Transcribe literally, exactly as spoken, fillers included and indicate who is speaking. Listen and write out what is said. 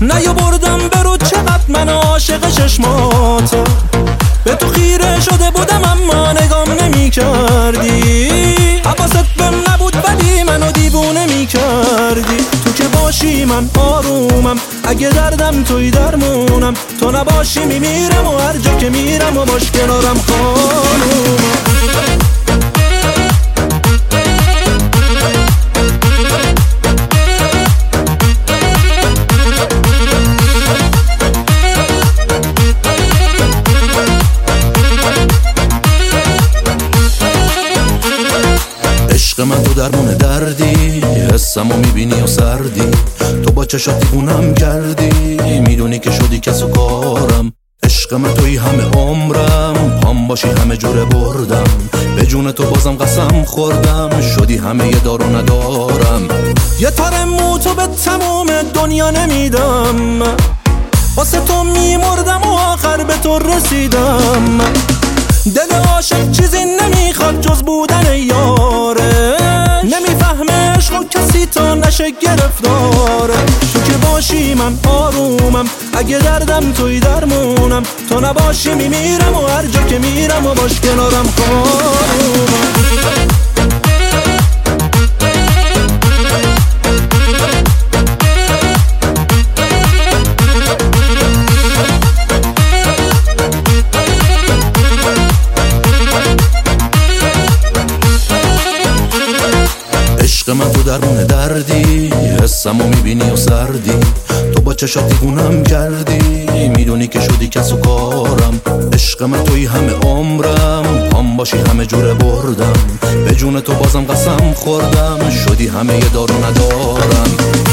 Speaker 1: نیا بردم برو چقدر من عاشق چشماتم، به تو خیره شده بودم اما نگام نمی کردی، حواست بهم نبود ولی منو دیوونه می کردی. تو که باشی من آرومم، اگه دردم توی درمونم، تو نباشی میمیرم و هر جا که میرم و باش کنارم خانومم. عشق من تو درمون دردی، حسمو میبینی و سردی، تو با چشات دیوونم کردی، میدونی که شدی کس و کارم. عشق من توی همه عمرم، پام باشی همه جوره بردم، به جون تو بازم قسم خوردم، شدی همه یه دارو ندارم. یه تار مو تو به تموم دنیا نمیدم، واسه تو میمردم و آخر به تو رسیدم. دل عاشق چیزی نمیخواد جز بودن یاره، نمیفهمه عشق و کسی تا نشه گرفتاره. تو که باشی من آرومم، اگه دردم توی درمونم، تو نباشی میمیرم و هر جا که میرم و باش کنارم خانومم. عشق من تو درمون دردی، حسمو میبینی و سردی، تو با چشات دیوونم کردی، میدونی که شدی کس و کارم. عشق من توی همه عمرم، پام باشی همه جوره بردم، به جون تو بازم قسم خوردم، شدی همه یه دارو ندارم.